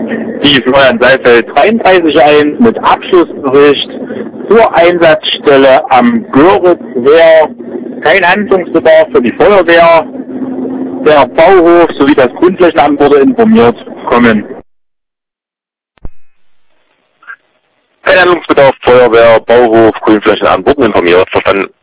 Die Florian Saalfeld 33.1 mit Abschlussbericht zur Einsatzstelle am Göritzwehr. Kein Handlungsbedarf für die Feuerwehr. Der Bauhof sowie das Grundflächenamt wurde informiert. Kommen. Kein Handlungsbedarf, Feuerwehr, Bauhof, Grünflächenamt wurden informiert. Verstanden.